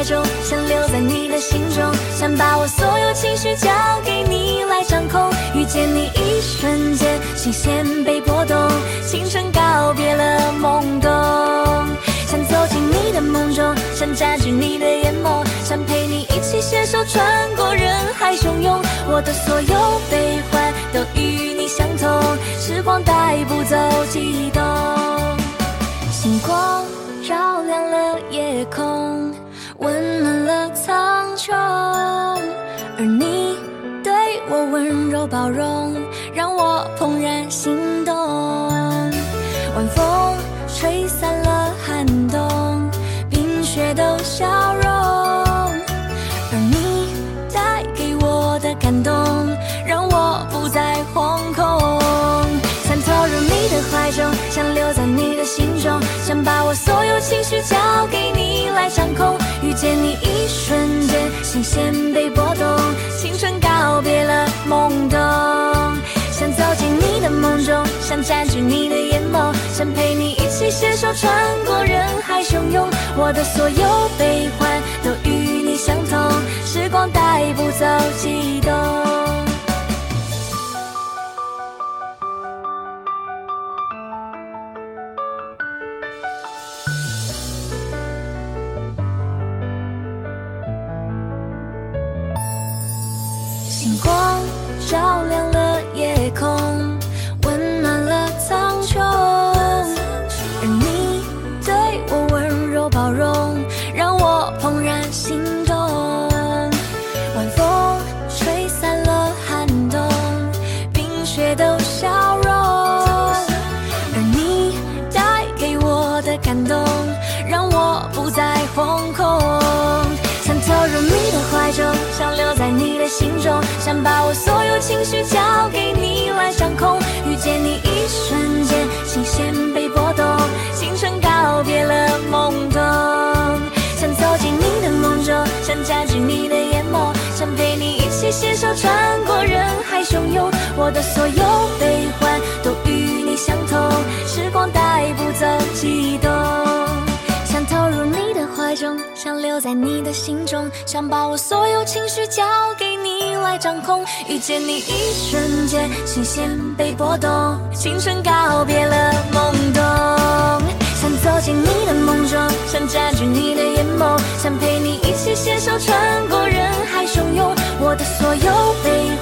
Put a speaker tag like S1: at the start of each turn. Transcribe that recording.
S1: 怀中，想留在你的心中，想把我所有情绪交给你来掌控。遇见你一瞬间，心弦被波动，青春告别了懵懂。想走进你的梦中，想占据你的眼眸，想陪你一起携手穿过人海汹涌。我的所有悲欢都与你相同，时光带不走悸动。星光照亮了夜空，温暖了苍穹，而你对我温柔包容，让我怦然心动。晚风吹散了寒冬，冰雪都消融，而你带给我的感动，让我不再惶恐。想投入你的怀中，想留在你的心中，想把我所有情绪交给你来掌控。遇见你一瞬间，心弦被波动，青春告别了懵懂。想走进你的梦中，想占据你的眼眸，想陪你一起携手穿过人海汹涌。我的所有悲欢都与你相同，时光带不走悸动。星光照亮了夜空，温暖了苍穹，而你对我温柔包容，让我怦然心动。晚风吹散了寒冬，冰雪都消融，而你带给我的感动，让我不再惶恐。想投入你的怀中，想留在你的心中，想把我所有情绪交给你来掌控。遇见你一瞬间，心弦被波动，青春告别了懵懂。想走进你的梦中，想占据你的眼眸，想陪你一起携手穿过人海汹涌。我的所有悲欢都与你相同，时光带不走悸动。想投入你的怀中，想留在你的心中，想把我所有情绪交给你来掌控。遇见你一瞬间，心弦被波动，青春告别了懵懂。想走进你的梦中，想占据你的眼眸，想陪你一起携手穿过人海汹涌。我的所有悲